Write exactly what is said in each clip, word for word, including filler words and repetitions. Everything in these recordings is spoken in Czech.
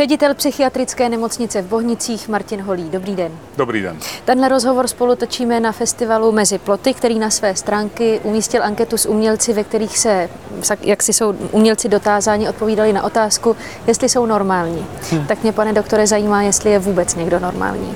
Ředitel psychiatrické nemocnice v Bohnicích Martin Holý. Dobrý den. Dobrý den. Tenhle rozhovor spolu točíme na festivalu Mezi ploty, který na své stránky umístil anketu s umělci, ve kterých se, jak si jsou umělci dotázáni, odpovídali na otázku, jestli jsou normální. Hm. Tak mě, pane doktore, zajímá, jestli je vůbec někdo normální.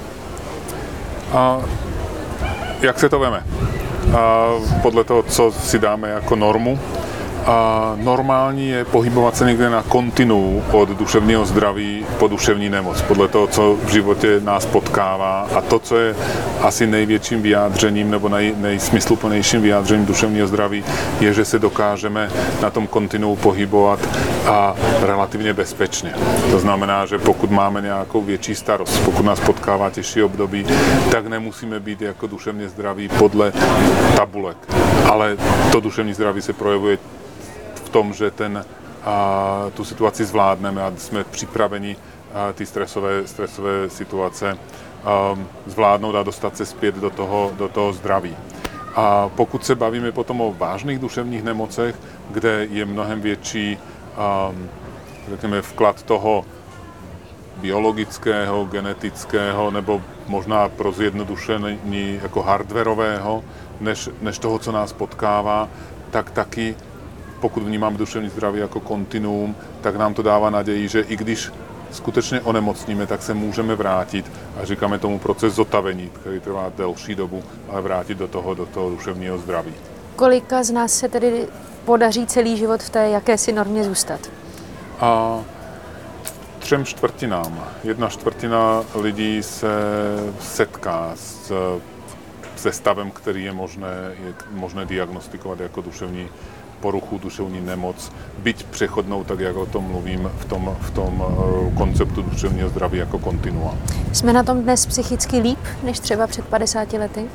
A jak se to veme? A podle toho, co si dáme jako normu. A normální je pohybovat se někde na kontinuu od duševního zdraví po duševní nemoc, podle toho, co v životě nás potkává. A to, co je asi největším vyjádřením nebo nej, nejsmysluplnějším vyjádřením duševního zdraví, je, že se dokážeme na tom kontinuu pohybovat a relativně bezpečně. To znamená, že pokud máme nějakou větší starost, pokud nás potkává těžší období, tak nemusíme být jako duševně zdraví podle tabulek. Ale to duševní zdraví se projevuje v tom, že ten, a, tu situaci zvládneme a jsme připraveni a, ty stresové, stresové situace a, zvládnout a dostat se zpět do toho, do toho zdraví. A pokud se bavíme potom o vážných duševních nemocech, kde je mnohem větší a, řekněme, vklad toho biologického, genetického nebo možná pro zjednodušení jako hardwarového, než, než toho, co nás potkává, tak taky pokud vnímáme duševní zdraví jako kontinuum, tak nám to dává naději, že i když skutečně onemocníme, tak se můžeme vrátit a říkáme tomu proces zotavení, který trvá delší dobu, ale vrátit do toho, do toho duševního zdraví. Kolika z nás se tedy podaří celý život v té jakési normě zůstat? A třem čtvrtinám. Jedna čtvrtina lidí se setká s, se stavem, který je možné, je možné diagnostikovat jako duševní poruchu, duševní nemoc, byť přechodnou, tak jak o tom mluvím v tom, v tom konceptu duševního zdraví jako kontinua. Jsme na tom dnes psychicky líp, než třeba před padesáti lety?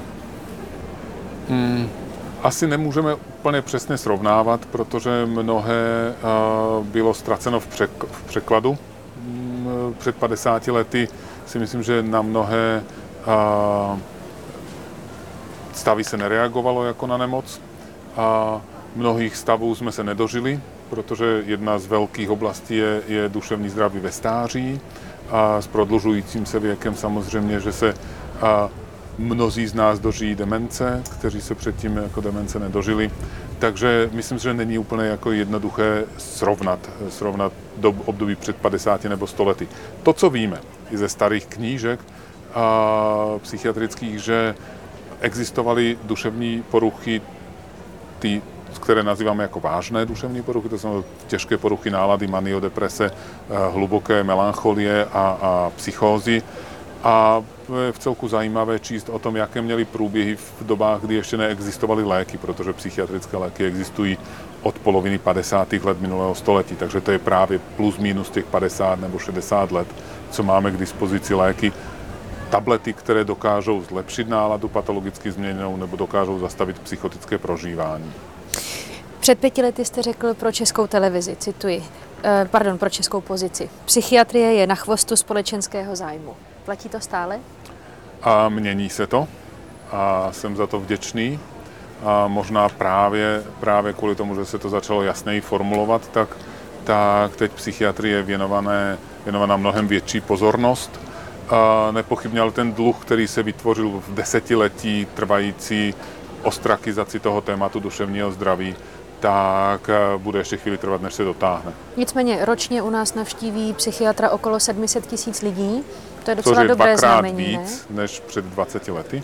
Hmm, asi nemůžeme úplně přesně srovnávat, protože mnohé uh, bylo ztraceno v, přek, v překladu. Hmm, před padesáti lety si myslím, že na mnohé uh, stavy se nereagovalo jako na nemoc. A mnohých stavů jsme se nedožili, protože jedna z velkých oblastí je, je duševní zdraví ve stáří a s prodlužujícím se věkem samozřejmě, že se a mnozí z nás dožijí demence, kteří se předtím jako demence nedožili. Takže myslím, že není úplně jako jednoduché srovnat, srovnat do období před padesáti nebo sto lety. To, co víme i ze starých knížek a psychiatrických, že existovaly duševní poruchy, ty, které nazýváme jako vážné duševní poruchy, to jsou těžké poruchy nálady, manie, deprese, hluboké melancholie a, a psychózy. A je v celku zajímavé číst o tom, jaké měly průběhy v dobách, kdy ještě neexistovaly léky, protože psychiatrické léky existují od poloviny padesátých let minulého století, takže to je právě plus minus těch padesát nebo šedesát let, co máme k dispozici léky. Tablety, které dokážou zlepšit náladu patologicky změněnou nebo dokážou zastavit psychotické prožívání. Před pěti lety jste řekl pro Českou televizi, cituji, eh, pardon, pro Českou pozici. Psychiatrie je na chvostu společenského zájmu. Platí to stále? A mění se to a jsem za to vděčný. A možná právě, právě kvůli tomu, že se to začalo jasněji formulovat, tak, tak teď psychiatrie je věnované, věnovaná mnohem větší pozornost. A nepochybně ale ten dluh, který se vytvořil v desetiletí trvající ostrakizaci toho tématu duševního zdraví, tak bude ještě chvíli trvat, než se dotáhne. Nicméně ročně u nás navštíví psychiatra okolo sedm set tisíc lidí. To je docela dobré znamení, ne? Víc než před dvaceti lety.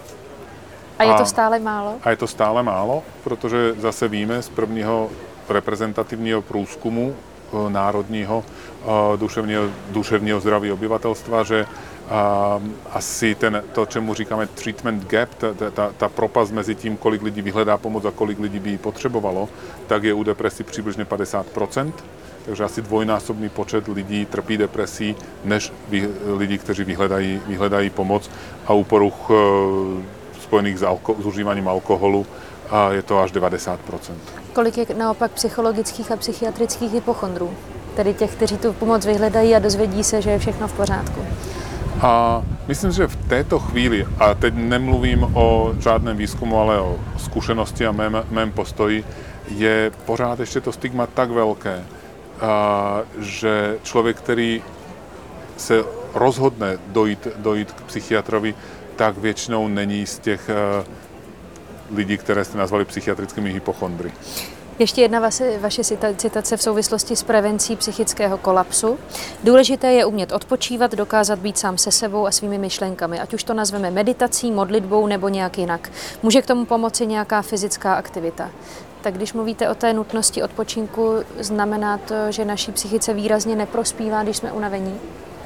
A je to stále málo? A je to stále málo, protože zase víme z prvního reprezentativního průzkumu národního duševního, duševního zdraví obyvatelstva, že a, asi ten, to, čemu říkáme treatment gap, ta, ta, ta propast mezi tím, kolik lidí vyhledá pomoc a kolik lidí by ji potřebovalo, tak je u depresí přibližně padesát procent, takže asi dvojnásobný počet lidí trpí depresí, než vy, lidí, kteří vyhledají, vyhledají pomoc, a u poruch e, spojených s, alko, s užíváním alkoholu a je to až devadesát procent. Kolik je naopak psychologických a psychiatrických hypochondrů? Tedy těch, kteří tu pomoc vyhledají a dozvědí se, že je všechno v pořádku. A myslím, že v této chvíli, a teď nemluvím o žádném výzkumu, ale o zkušenosti a mém, mém postoji, je pořád ještě to stigma tak velké, že člověk, který se rozhodne dojít, dojít k psychiatrovi, tak většinou není z těch lidí, které jste nazvali psychiatrickými hypochondry. Ještě jedna vaše, vaše citace v souvislosti s prevencí psychického kolapsu. Důležité je umět odpočívat, dokázat být sám se sebou a svými myšlenkami, ať už to nazveme meditací, modlitbou nebo nějak jinak. Může k tomu pomoci nějaká fyzická aktivita. Tak když mluvíte o té nutnosti odpočinku, znamená to, že naší psychice výrazně neprospívá, když jsme unavení?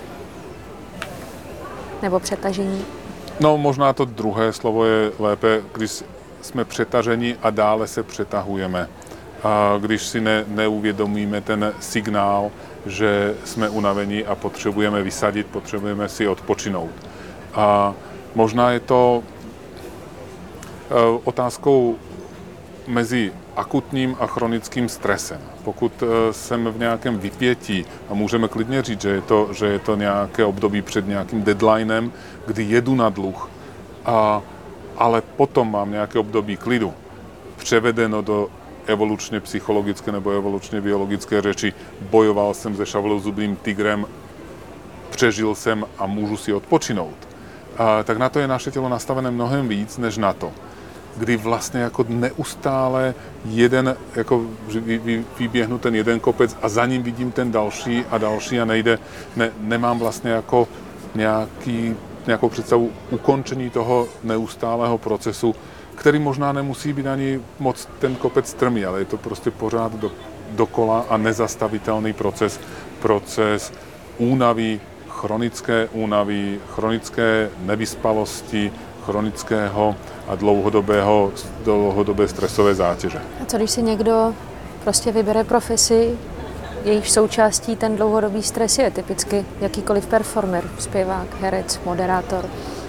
Nebo přetažení? No, možná to druhé slovo je lépe, když jsme přetaženi a dále se přetahujeme. A když si ne, neuvědomíme ten signál, že jsme unavení a potřebujeme vysadit, potřebujeme si odpočinout. A možná je to otázkou mezi akutním a chronickým stresem. Pokud jsem v nějakém vypětí, a můžeme klidně říct, že je to, že je to nějaké období před nějakým deadlinem, kdy jedu na dluh, a, ale potom mám nějaké období klidu, převedeno do evolučně psychologické nebo evolučně biologické řeči, bojoval jsem se šavlouzubým tigrem, přežil jsem a můžu si odpočinout. A, tak na to je naše tělo nastavené mnohem víc, než na to, kdy vlastně jako neustále jeden, jako vy, vy, vyběhnu ten jeden kopec a za ním vidím ten další a další a nejde, ne, nemám vlastně jako nějaký, nějakou představu ukončení toho neustálého procesu, který možná nemusí být ani moc ten kopec strmý, ale je to prostě pořád do, dokola a nezastavitelný proces, proces únavy, chronické únavy, chronické nevyspalosti, chronického a dlouhodobého, dlouhodobé stresové zátěže. A co když si někdo prostě vybere profesi, jejíž součástí ten dlouhodobý stres je typicky jakýkoliv performer, zpěvák, herec, moderátor?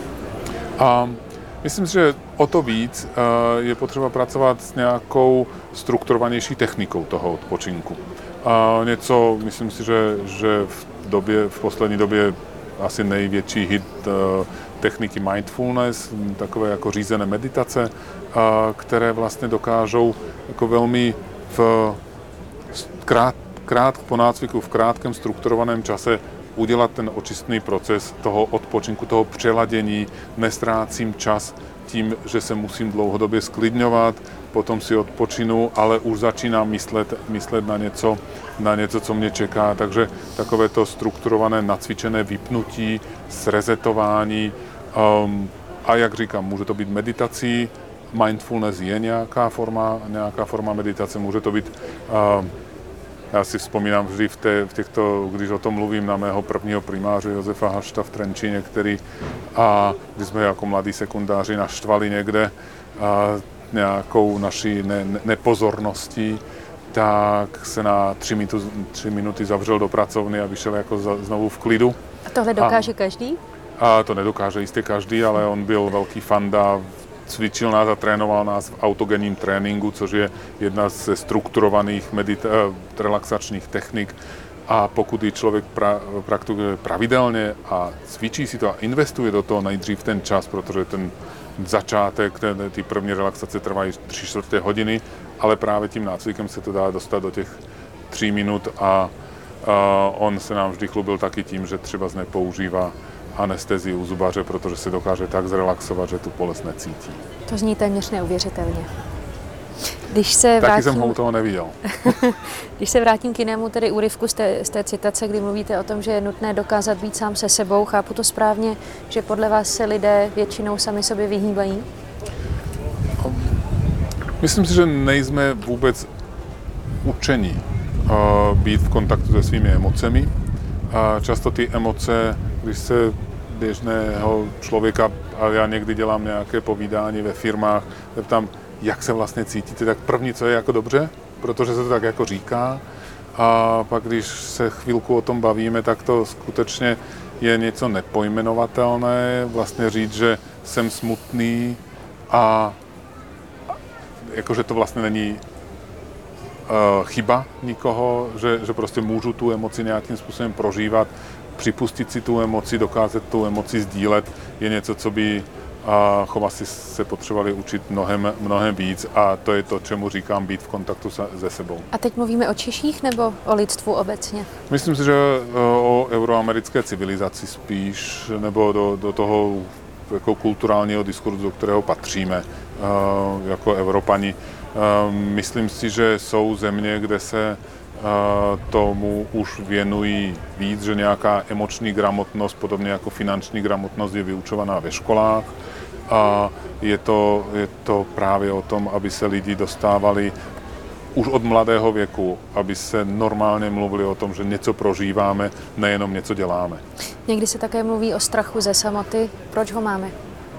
A myslím si, že o to víc je potřeba pracovat s nějakou strukturovanější technikou toho odpočinku. A něco, myslím si, že, že v době, v poslední době asi největší hit techniky mindfulness, takové jako řízené meditace, které vlastně dokážou jako velmi v krát, krát po nácviku, v krátkém strukturovaném čase udělat ten očistný proces toho odpočinku, toho přeladění, nestrácím čas tím, že se musím dlouhodobě sklidňovat, potom si odpočinu, ale už začínám myslet, myslet na něco, na něco, co mě čeká. Takže takové to strukturované, nacvičené vypnutí, srezetování. Um, a jak říkám, může to být meditací, mindfulness je nějaká forma, nějaká forma meditace, může to být, uh, já si vzpomínám vždy v, té, v těchto, když o tom mluvím, na mého prvního primáře Josefa Hašta v Trenčíně, který, a když jsme jako mladí sekundáři naštvali někde a, nějakou naší ne, ne, nepozorností, tak se na tři, minuty, tři minuty zavřel do pracovny a vyšel jako za, znovu v klidu. A tohle dokáže a, každý? A to nedokáže jistě každý, ale on byl velký fanda, cvičil nás a trénoval nás v autogenním tréninku, což je jedna ze strukturovaných medita- relaxačních technik. A pokud ji člověk pra- praktikuje pravidelně a cvičí si to a investuje do toho nejdřív ten čas, protože ten začátek, ten, ty první relaxace trvají tři čtvrté hodiny, ale právě tím nácvikem se to dá dostat do těch tří minut a, a on se nám vždy chlubil taky tím, že třeba nepoužívá anestezii u zubaře, protože se dokáže tak zrelaxovat, že tu bolest necítí. To zní téměř neuvěřitelně. Když se Taky vrátím... jsem ho u toho neviděl. Když se vrátím k jinému tedy úryvku z té, z té citace, kdy mluvíte o tom, že je nutné dokázat být sám se sebou, chápu to správně, že podle vás se lidé většinou sami sobě vyhýbají? Myslím si, že nejsme vůbec učeni uh, být v kontaktu se svými emocemi. Uh, často ty emoce, když se běžného člověka, a já někdy dělám nějaké povídání ve firmách, zeptám, jak se vlastně cítíte, tak první, co je jako dobře, protože se to tak jako říká. A pak, když se chvilku o tom bavíme, tak to skutečně je něco nepojmenovatelné. Vlastně říct, že jsem smutný a jakože to vlastně není uh, chyba nikoho, že, že prostě můžu tu emoci nějakým způsobem prožívat, připustit si tu emoci, dokázat tu emoci sdílet, je něco, co by a asi se potřebovali učit mnohem, mnohem víc a to je to, čemu říkám být v kontaktu se sebou. A teď mluvíme o Češích nebo o lidstvu obecně? Myslím si, že o euroamerické civilizaci spíš, nebo do, do toho jako kulturálního diskurzu, do kterého patříme jako Evropani. Myslím si, že jsou země, kde se tomu už věnují víc, že nějaká emoční gramotnost, podobně jako finanční gramotnost, je vyučovaná ve školách. A je to, je to právě o tom, aby se lidi dostávali už od mladého věku, aby se normálně mluvili o tom, že něco prožíváme, nejenom něco děláme. Někdy se také mluví o strachu ze samoty. Proč ho máme?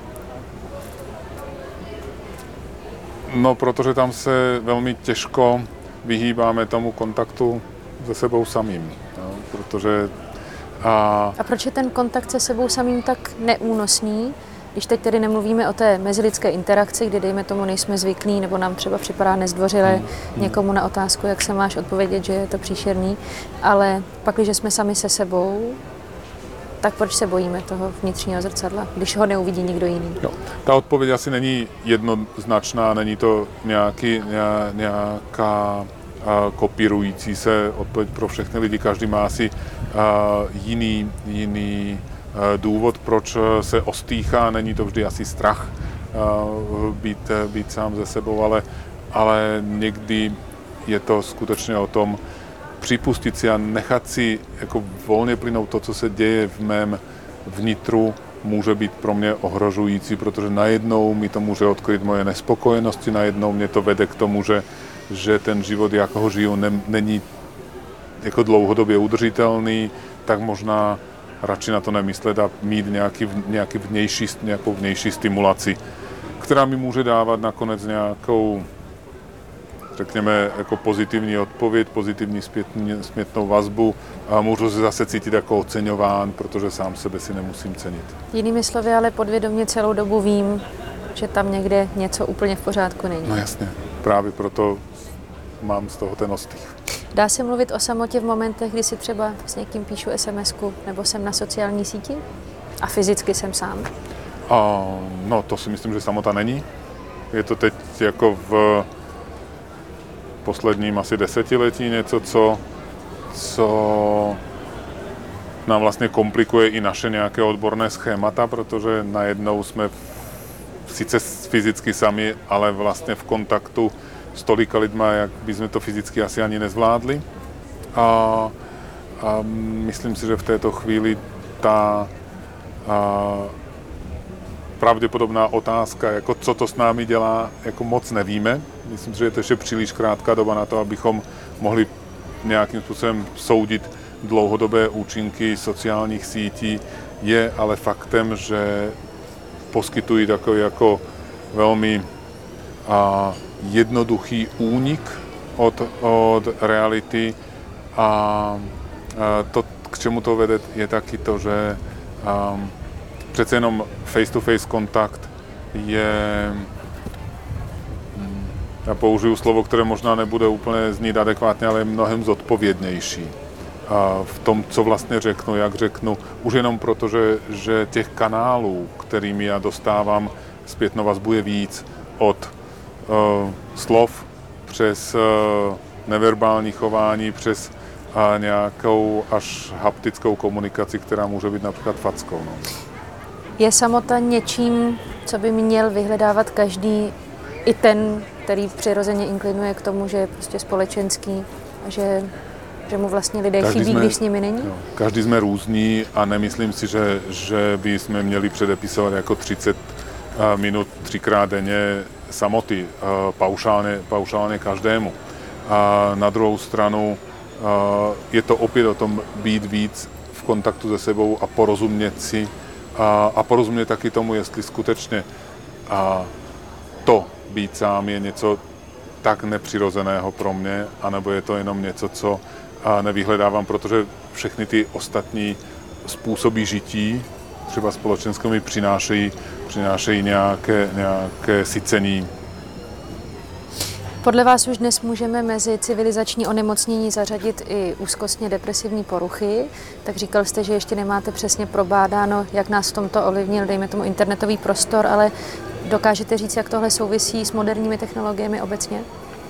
No, protože tam se velmi těžko vyhýbáme tomu kontaktu se sebou samým. No, protože, a... a proč je ten kontakt se sebou samým tak neúnosný? Když teď tedy nemluvíme o té mezilidské interakci, kdy dejme tomu nejsme zvyklí, nebo nám třeba připadá nezdvořilé hmm. někomu na otázku, jak se máš odpovědět, že je to příšerný, ale pak, když jsme sami se sebou, tak proč se bojíme toho vnitřního zrcadla, když ho neuvidí nikdo jiný? Jo. Ta odpověď asi není jednoznačná, není to nějaký, nějaká a, kopírující se odpověď pro všechny lidi. Každý má asi a, jiný, jiný a, důvod, proč se ostýchá. Není to vždy asi strach a, být, být sám ze sebou, ale, ale někdy je to skutečně o tom, připustit si a nechat si jako volně plynout to, co se děje v mém vnitru, může být pro mě ohrožující, protože najednou mi to může odkryt moje nespokojenosti, najednou mě to vede k tomu, že, že ten život, jak ho žiju, ne, není jako dlouhodobě udržitelný, tak možná radši na to nemyslet a mít nějaký, nějaký vnější, nějakou vnější stimulaci, která mi může dávat nakonec nějakou, řekněme, jako pozitivní odpověď, pozitivní zpětní, zpětnou vazbu a můžu se zase cítit jako oceňován, protože sám sebe si nemusím cenit. Jinými slovy, ale podvědomě celou dobu vím, že tam někde něco úplně v pořádku není. No jasně, právě proto mám z toho ten ostych. Dá se mluvit o samotě v momentech, kdy si třeba s někým píšu es em esku nebo jsem na sociální síti a fyzicky jsem sám? A, no to si myslím, že samota není. Je to teď jako v posledním asi desetiletí něco, co, co nám vlastně komplikuje i naše nějaké odborné schémata, protože najednou jsme sice fyzicky sami, ale vlastně v kontaktu s tolika lidma, jak bychom to fyzicky asi ani nezvládli. A, a myslím si, že v této chvíli ta a, pravděpodobná otázka, jako co to s námi dělá, jako moc nevíme. Myslím si, že je to ještě příliš krátká doba na to, abychom mohli nějakým způsobem soudit dlouhodobé účinky sociálních sítí. Je ale faktem, že poskytují takový jako velmi a, jednoduchý únik od, od reality a, a to, k čemu to vede, je taky to, že a, přece jenom face-to-face kontakt je, já použiju slovo, které možná nebude úplně znít adekvátně, ale je mnohem zodpovědnější a v tom, co vlastně řeknu, jak řeknu, už jenom proto, že, že těch kanálů, kterými já dostávám zpětnou vazbu, je víc od uh, slov přes uh, neverbální chování, přes uh, nějakou až haptickou komunikaci, která může být například fackou. No. Je samota něčím, co by měl vyhledávat každý, i ten, který přirozeně inklinuje k tomu, že je prostě společenský a že, že mu vlastně lidé každý chybí, jsme, když s nimi není? Jo, každý jsme různí a nemyslím si, že, že by jsme měli předepisovat jako třicet minut třikrát denně samoty paušálně, paušálně každému. A na druhou stranu je to opět o tom být víc v kontaktu se sebou a porozumět si a, a porozumět taky tomu, jestli skutečně a to být sám je něco tak nepřirozeného pro mě, anebo je to jenom něco, co a nevyhledávám, protože všechny ty ostatní způsoby žití, třeba společenské, mi přinášejí, přinášejí nějaké, nějaké sycení. Podle vás už dnes můžeme mezi civilizační onemocnění zařadit i úzkostně depresivní poruchy. Tak říkal jste, že ještě nemáte přesně probádáno, jak nás v tomto ovlivnil, dejme tomu, internetový prostor, ale dokážete říct, jak tohle souvisí s moderními technologiemi obecně?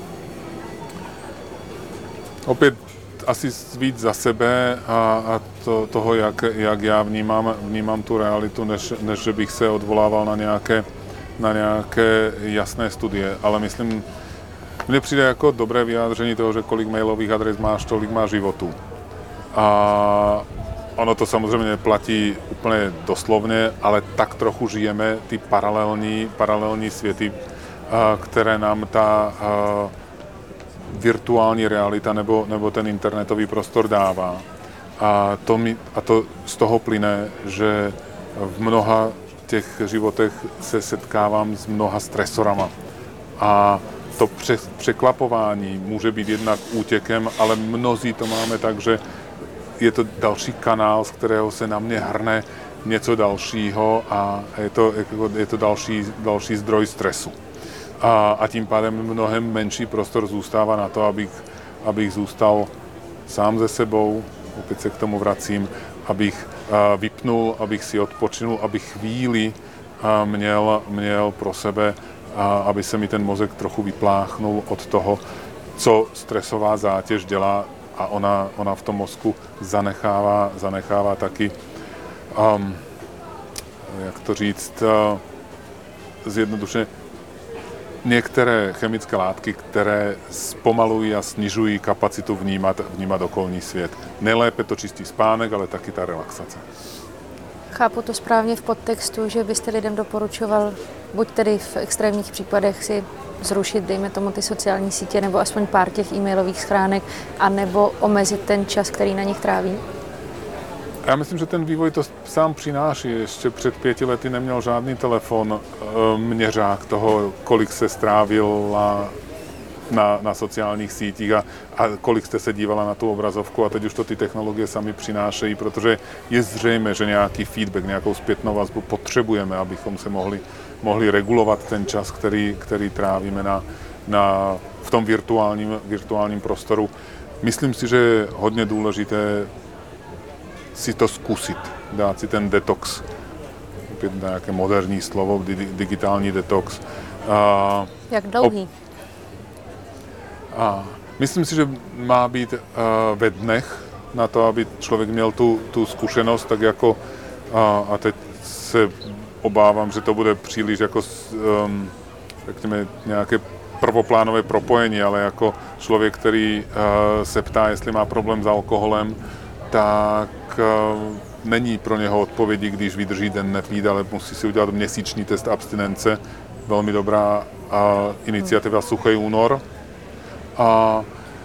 Opět asi víc za sebe a, a to, toho, jak, jak já vnímám, vnímám tu realitu, než, než že bych se odvolával na nějaké, na nějaké jasné studie. Ale myslím, mně přijde jako dobré vyjádření toho, že kolik mailových adres máš, tolik máš životů. A ono to samozřejmě neplatí úplně doslovně, ale tak trochu žijeme ty paralelní, paralelní světy, které nám ta virtuální realita nebo, nebo ten internetový prostor dává. A to, mi, a to z toho plyne, že v mnoha těch životech se setkávám s mnoha stresorama. A to pře, překlapování může být jednak útěkem, ale mnozí to máme tak, že je to další kanál, z kterého se na mě hrne něco dalšího a je to, je to další, další zdroj stresu. A, a tím pádem mnohem menší prostor zůstává na to, abych, abych zůstal sám ze sebou, opět se k tomu vracím, abych uh, vypnul, abych si odpočinul, abych chvíli uh, měl, měl pro sebe, uh, aby se mi ten mozek trochu vypláchnul od toho, co stresová zátěž dělá a ona, ona v tom mozku zanechává, zanechává taky, um, jak to říct, uh, zjednodušeně, některé chemické látky, které zpomalují a snižují kapacitu vnímat, vnímat okolní svět. Nejlépe to čistý spánek, ale taky ta relaxace. Chápu to správně v podtextu, že byste lidem doporučoval buď tedy v extrémních případech si zrušit, dejme tomu, ty sociální sítě, nebo aspoň pár těch e-mailových schránek, anebo omezit ten čas, který na nich tráví? Já myslím, že ten vývoj to sám přináší. Ještě před pěti lety neměl žádný telefon měřák toho, kolik se strávil na, na sociálních sítích a, a kolik jste se dívala na tu obrazovku a teď už to ty technologie sami přinášejí, protože je zřejmé, že nějaký feedback, nějakou zpětnou vazbu potřebujeme, abychom se mohli, mohli regulovat ten čas, který, který trávíme na, na, v tom virtuálním, virtuálním prostoru. Myslím si, že je hodně důležité si to zkusit, dát si ten detox, opět nějaké moderní slovo, digitální detox. A, Jak dlouhý? A, a myslím si, že má být a, ve dnech na to, aby člověk měl tu, tu zkušenost, tak jako, a, a teď se obávám, že to bude příliš jako, um, řekněme, nějaké prvoplánové propojení, ale jako člověk, který uh, se ptá, jestli má problém s alkoholem, tak uh, není pro něho odpovědi, když vydrží den nepít, ale musí si udělat měsíční test abstinence. Velmi dobrá uh, iniciativa Suchý únor. A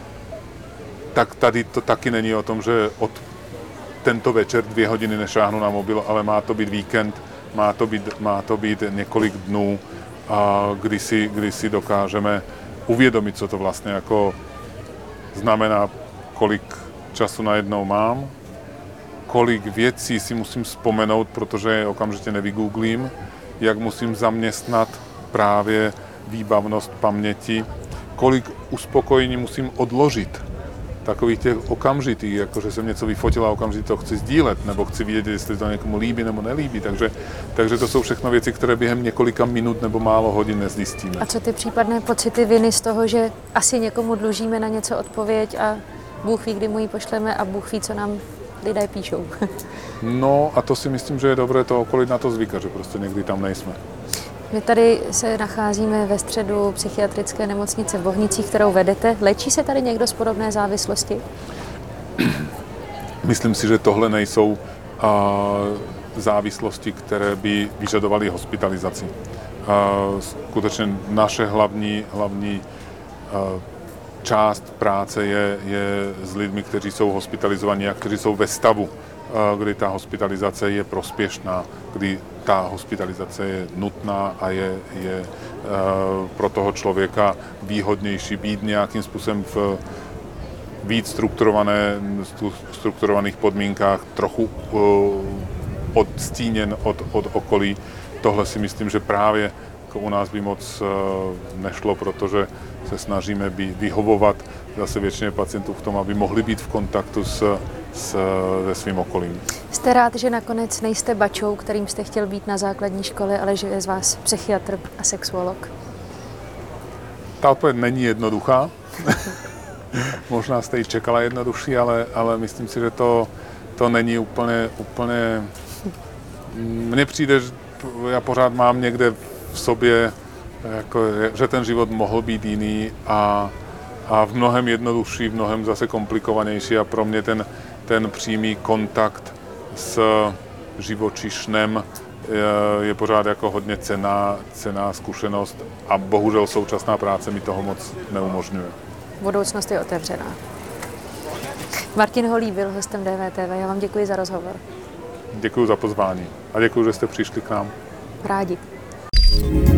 tak tady to taky není o tom, že od tento večer dvě hodiny nešáhnu na mobil, ale má to být víkend, má to být, má to být několik dnů, a kdy si, kdy si dokážeme uvědomit, co to vlastně jako znamená, kolik času najednou mám, kolik věcí si musím vzpomenout, protože je okamžitě nevygooglím, jak musím zaměstnat právě výbavnost paměti, kolik uspokojení musím odložit, takových těch okamžitých, jakože jsem něco vyfotila a okamžitě to chci sdílet, nebo chci vědět, jestli to někomu líbí nebo nelíbí. Takže, takže to jsou všechno věci, které během několika minut nebo málo hodin nezjistíme. A co ty případné pocity viny z toho, že asi někomu dlužíme na něco odpověď a Bůh ví, kdy mu ji pošleme a Bůh ví, co nám lidé píšou? No a to si myslím, že je dobré to okolí na to zvykat, že prostě někdy tam nejsme. My tady se nacházíme ve středu psychiatrické nemocnice v Bohnicích, kterou vedete. Léčí se tady někdo z podobné závislosti? Myslím si, že tohle nejsou uh, závislosti, které by vyžadovaly hospitalizaci. Uh, skutečně naše hlavní, hlavní uh, část práce je, je s lidmi, kteří jsou hospitalizovaní a kteří jsou ve stavu, uh, kdy ta hospitalizace je prospěšná, kdy ta hospitalizace je nutná a je, je uh, pro toho člověka výhodnější být nějakým způsobem v víc strukturované, strukturovaných podmínkách, trochu uh, odstíněn od, od okolí. Tohle si myslím, že právě u nás by moc nešlo, protože se snažíme být, vyhovovat zase většině pacientů v tom, aby mohli být v kontaktu s, s, se svým okolím. Jste rád, že nakonec nejste bačou, kterým jste chtěl být na základní škole, ale že je z vás psychiatr a sexuolog? Ta odpověď není jednoduchá. Možná jste ji čekala jednodušší, ale, ale myslím si, že to, to není úplně, úplně... Mně přijde, že já pořád mám někde v sobě, jako, že ten život mohl být jiný a, a v mnohem jednodušší, v mnohem zase komplikovanější a pro mě ten, ten přímý kontakt s živočišnem je, je pořád jako hodně cenná, cenná zkušenost a bohužel současná práce mi toho moc neumožňuje. Budoucnost je otevřená. Martin Holý byl hostem D V T V. Já vám děkuji za rozhovor. Děkuji za pozvání a děkuji, že jste přišli k nám. Rádi.